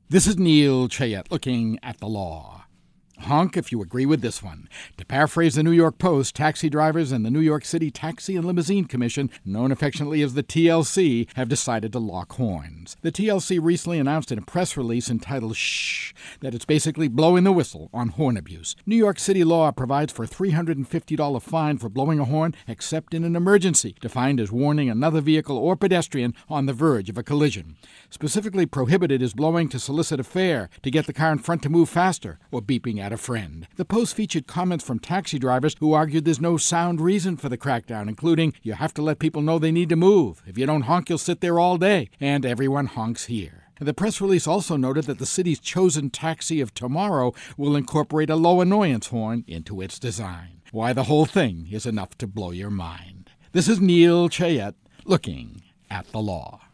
This is Neil Chayette looking at the law. Honk if you agree with this one. To paraphrase the New York Post, taxi drivers and the New York City Taxi and Limousine Commission, known affectionately as the TLC, have decided to lock horns. The TLC recently announced in a press release entitled Shh that it's basically blowing the whistle on horn abuse. New York City law provides for a $350 fine for blowing a horn except in an emergency, defined as warning another vehicle or pedestrian on the verge of a collision. Specifically prohibited is blowing to solicit a fare, to get the car in front to move faster, or beeping at a friend. The Post featured comments from taxi drivers who argued there's no sound reason for the crackdown, including, you have to let people know they need to move. If you don't honk, you'll sit there all day. And everyone honks here. The press release also noted that the city's chosen taxi of tomorrow will incorporate a low annoyance horn into its design. Why, the whole thing is enough to blow your mind. This is Neil Chayette looking at the law.